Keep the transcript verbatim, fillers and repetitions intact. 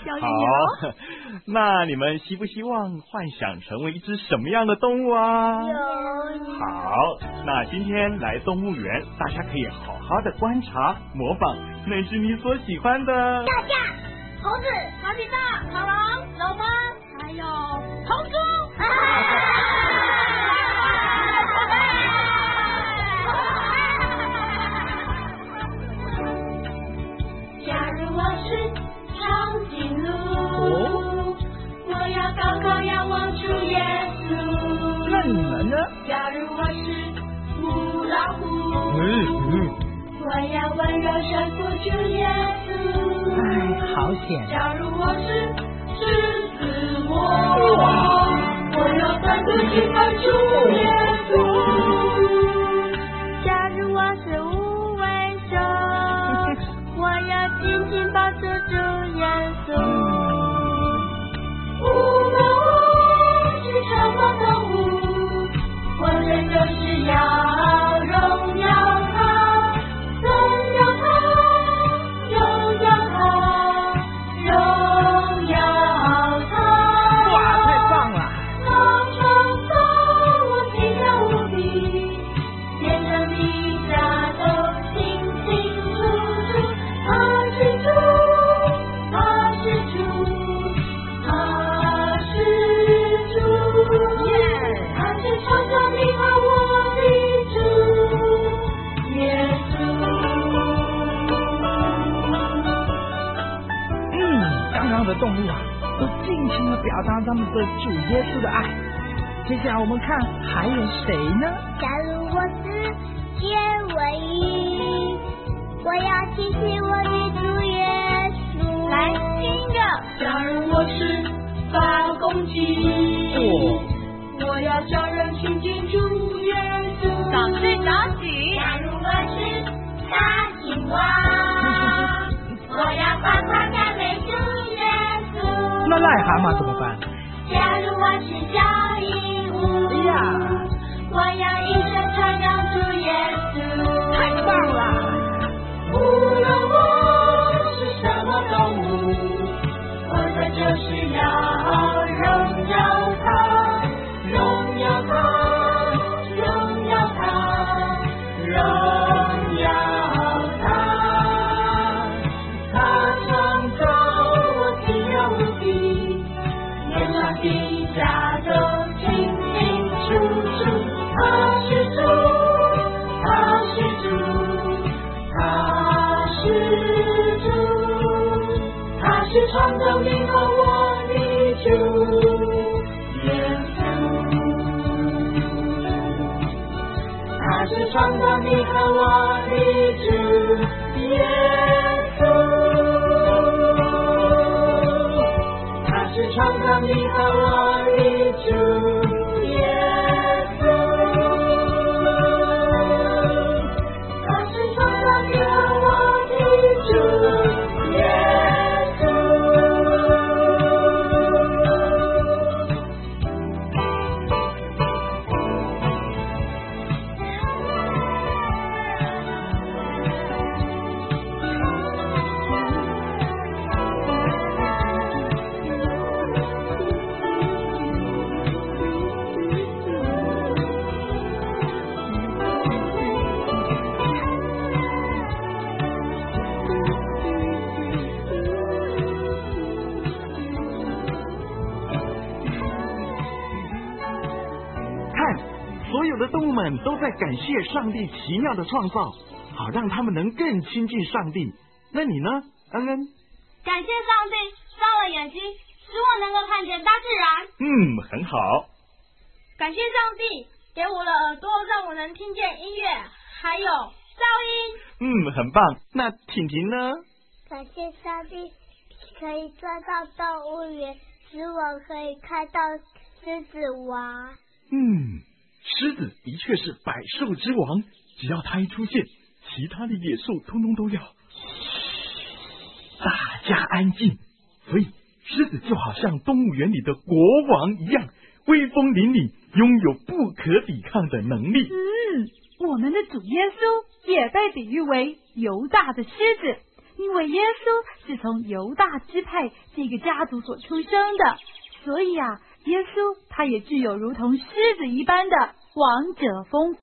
表演好，那你们希不希望幻想成为一只什么样的动物啊？ 有。 好，那今天来动物园，大家可以好好的观察、模仿那只你所喜欢的大象、猴子、小比大、恐龙、龙猫，还有红猪。 假如我是长颈鹿，我要高高仰望主耶稣。 那你们呢？ 假如我是母老虎， 嗯嗯， 我要温柔顺服主耶稣。 哎，好险！ 假如我是狮子魔，我要单独敬拜主耶稣。 假如我是无尾熊，我要紧紧抱住主耶稣。 无论我是什么动物，我这就是要荣耀他，荣耀他，荣耀他，荣耀他。 哇，太棒了！ 他创造我奇妙无比，天上地下都清清楚楚。他是主，他是主，他是主，他是创造你和我的主耶稣。 嗯，刚刚的动物啊，都尽情的表达他们对主耶稣的爱。接下来我们看还有谁呢？ 假如我是结尾鱼，我要亲亲我的主耶稣。来，第一个。 假如我是发公鸡， 哦， 我要叫人亲近主耶稣。 早睡早起。 假如我是大青蛙，我要快快赞美主耶稣。 那癞蛤蟆怎么办？ 假如我是小鹦鹉， 哎呀， 我要一生传扬主耶稣。 太棒了！ 无论我是什么动物，我的就是要荣耀他，荣耀他，荣耀他，荣耀他。他创造我奇妙无比，天上地下都清清楚楚。他是主，他是主，他是主，他是创造你和我的主耶稣。他是创造你和我的主耶稣。他是创造你和我的主耶稣。他是创造你和我的主耶稣。 所有的动物们都在感谢上帝奇妙的创造，好让他们能更亲近上帝。那你呢，恩恩？ 感谢上帝造了眼睛，使我能够看见大自然。 嗯，很好。 感谢上帝给我了耳朵，让我能听见音乐，还有噪音。 嗯，很棒。那婷婷呢？ 感谢上帝可以钻到动物园，使我可以看到狮子王。 嗯，狮子的确是百兽之王，只要它一出现，其他的野兽通通都要大家安静。所以狮子就好像动物园里的国王一样，威风凛凛，拥有不可抵抗的能力。 嗯，我们的主耶稣也被比喻为犹大的狮子， 因为耶稣是从犹大支派这个家族所出生的，所以啊，耶稣他也具有如同狮子一般的王者风